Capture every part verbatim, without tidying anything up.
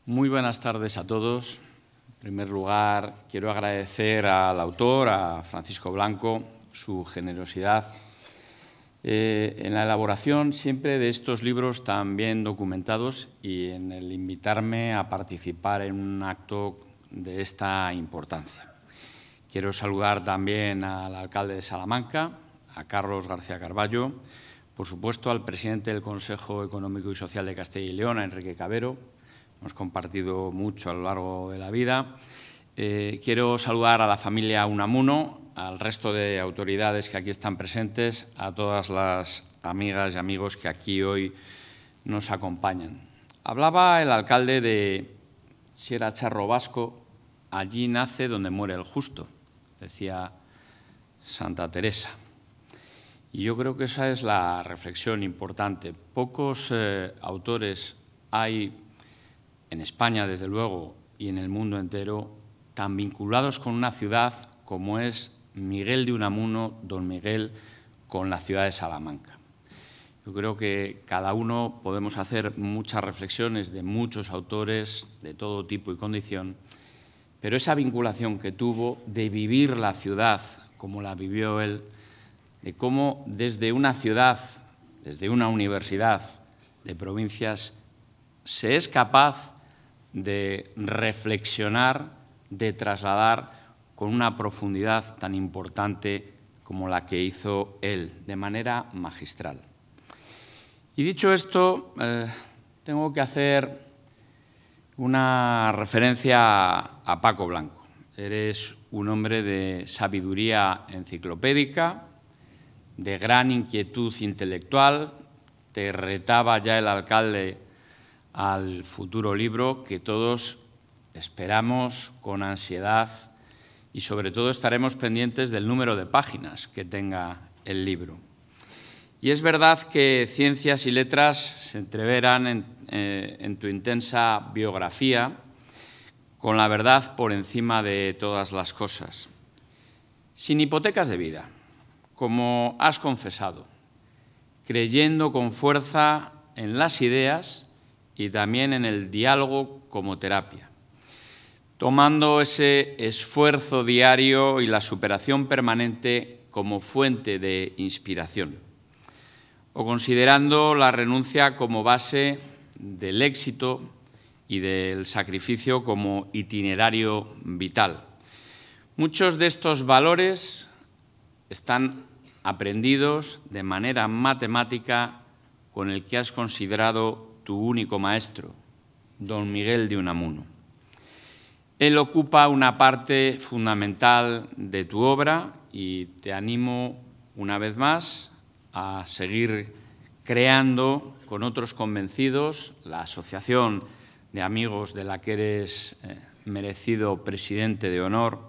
Muy buenas tardes a todos. En primer lugar, quiero agradecer al autor, a Francisco Blanco, su generosidad eh, en la elaboración siempre de estos libros tan bien documentados y en el invitarme a participar en un acto de esta importancia. Quiero saludar también al alcalde de Salamanca, a Carlos García Carballo, por supuesto al presidente del Consejo Económico y Social de Castilla y León, a Enrique Cabero. Hemos compartido mucho a lo largo de la vida. Eh, quiero saludar a la familia Unamuno, al resto de autoridades que aquí están presentes, a todas las amigas y amigos que aquí hoy nos acompañan. Hablaba el alcalde de Sierra Charro Vasco, allí nace donde muere el justo, decía Santa Teresa. Y yo creo que esa es la reflexión importante. Pocos eh, autores hay en España, desde luego, y en el mundo entero, tan vinculados con una ciudad como es Miguel de Unamuno, don Miguel, con la ciudad de Salamanca. Yo creo que cada uno podemos hacer muchas reflexiones de muchos autores de todo tipo y condición, pero esa vinculación que tuvo de vivir la ciudad como la vivió él, de cómo desde una ciudad, desde una universidad de provincias, se es capaz de reflexionar, de trasladar con una profundidad tan importante como la que hizo él, de manera magistral. Y dicho esto, eh, tengo que hacer una referencia a Paco Blanco. Eres un hombre de sabiduría enciclopédica, de gran inquietud intelectual. Te retaba ya el alcalde al futuro libro que todos esperamos con ansiedad y sobre todo estaremos pendientes del número de páginas que tenga el libro. Y es verdad que Ciencias y Letras se entreveran en, eh, en tu intensa biografía con la verdad por encima de todas las cosas. Sin hipotecas de vida, como has confesado, creyendo con fuerza en las ideas y también en el diálogo como terapia, tomando ese esfuerzo diario y la superación permanente como fuente de inspiración, o considerando la renuncia como base del éxito y del sacrificio como itinerario vital. Muchos de estos valores están aprendidos de manera matemática con el que has considerado tu único maestro, don Miguel de Unamuno. Él ocupa una parte fundamental de tu obra y te animo una vez más a seguir creando con otros convencidos la asociación de amigos de la que eres eh, merecido presidente de honor,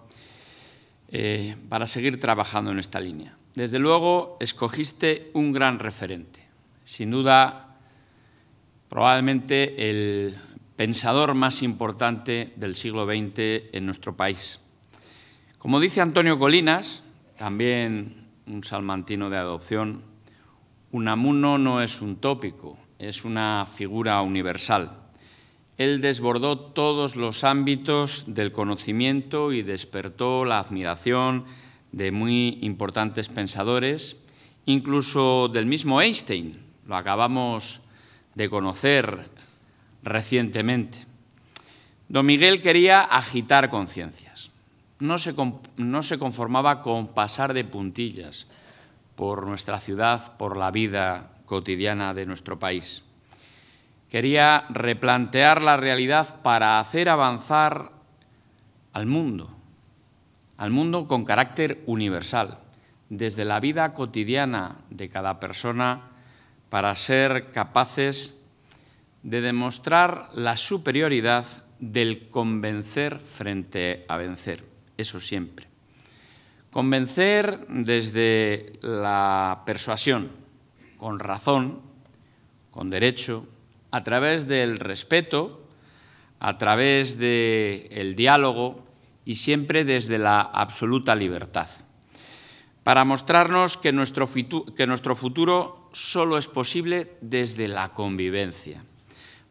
eh, para seguir trabajando en esta línea. Desde luego, escogiste un gran referente, sin duda, probablemente el pensador más importante del siglo veinte en nuestro país. Como dice Antonio Colinas, también un salmantino de adopción, Unamuno no es un tópico, es una figura universal. Él desbordó todos los ámbitos del conocimiento y despertó la admiración de muy importantes pensadores, incluso del mismo Einstein. Lo acabamos de conocer recientemente. Don Miguel quería agitar conciencias. No se, no se conformaba con pasar de puntillas por nuestra ciudad, por la vida cotidiana de nuestro país. Quería replantear la realidad para hacer avanzar al mundo, al mundo con carácter universal, desde la vida cotidiana de cada persona, para ser capaces de demostrar la superioridad del convencer frente a vencer, eso siempre. Convencer desde la persuasión, con razón, con derecho, a través del respeto, a través del diálogo y siempre desde la absoluta libertad, para mostrarnos que nuestro, que nuestro futuro solo es posible desde la convivencia,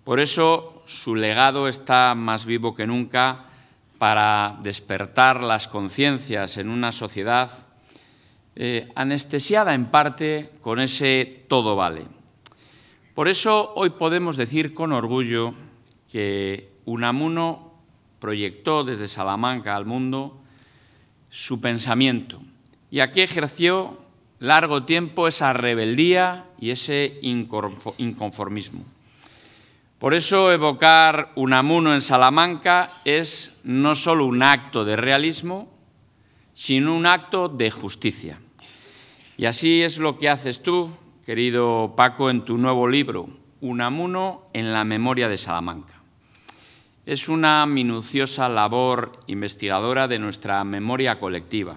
Por eso su legado está más vivo que nunca para despertar las conciencias en una sociedad eh, anestesiada en parte con ese todo vale. Por eso hoy podemos decir con orgullo que Unamuno proyectó desde Salamanca al mundo su pensamiento y aquí ejerció largo tiempo esa rebeldía y ese inconformismo. Por eso evocar Unamuno en Salamanca es no solo un acto de realismo, sino un acto de justicia. Y así es lo que haces tú, querido Paco, en tu nuevo libro, Unamuno en la memoria de Salamanca. Es una minuciosa labor investigadora de nuestra memoria colectiva.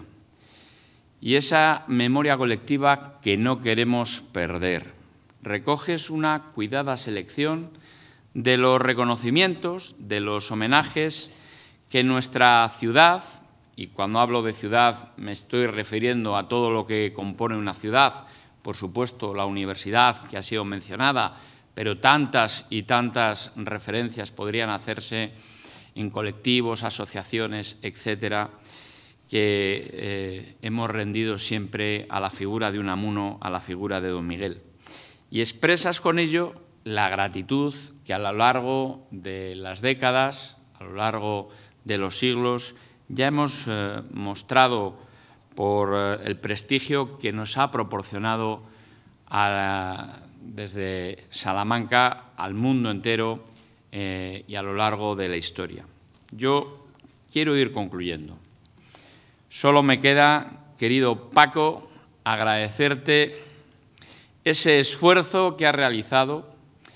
Y esa memoria colectiva que no queremos perder. Recoges una cuidada selección de los reconocimientos, de los homenajes que nuestra ciudad, y cuando hablo de ciudad me estoy refiriendo a todo lo que compone una ciudad, por supuesto la universidad que ha sido mencionada, pero tantas y tantas referencias podrían hacerse en colectivos, asociaciones, etcétera, que eh, hemos rendido siempre a la figura de Unamuno, a la figura de don Miguel. Y expresas con ello la gratitud que a lo largo de las décadas, a lo largo de los siglos, ya hemos eh, mostrado por eh, el prestigio que nos ha proporcionado a la, desde Salamanca al mundo entero eh, y a lo largo de la historia. Yo quiero ir concluyendo. Solo me queda, querido Paco, agradecerte ese esfuerzo que has realizado,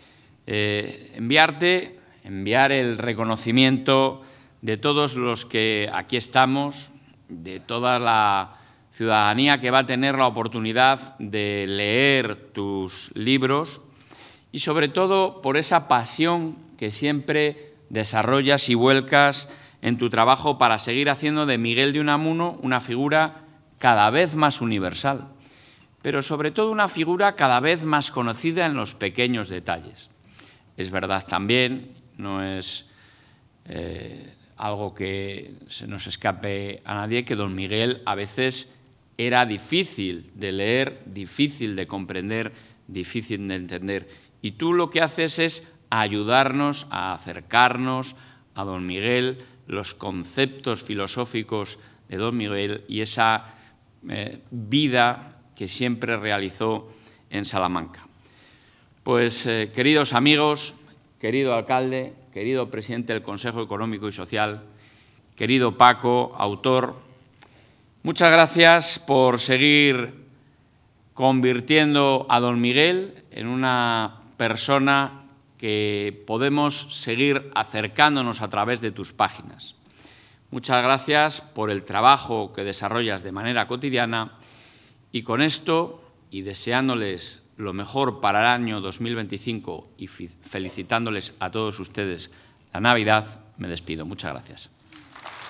eh, enviarte, enviar el reconocimiento de todos los que aquí estamos, de toda la ciudadanía que va a tener la oportunidad de leer tus libros y sobre todo por esa pasión que siempre desarrollas y vuelcas en tu trabajo para seguir haciendo de Miguel de Unamuno una figura cada vez más universal, pero sobre todo una figura cada vez más conocida en los pequeños detalles. Es verdad también, no es eh, algo que se nos escape a nadie, que don Miguel a veces era difícil de leer, difícil de comprender, difícil de entender. Y tú lo que haces es ayudarnos a acercarnos a don Miguel, los conceptos filosóficos de don Miguel y esa eh, vida que siempre realizó en Salamanca. Pues, eh, queridos amigos, querido alcalde, querido presidente del Consejo Económico y Social, querido Paco, autor, muchas gracias por seguir convirtiendo a don Miguel en una persona que podemos seguir acercándonos a través de tus páginas. Muchas gracias por el trabajo que desarrollas de manera cotidiana y con esto, y deseándoles lo mejor para el año dos mil veinticinco y felicitándoles a todos ustedes la Navidad, me despido. Muchas gracias.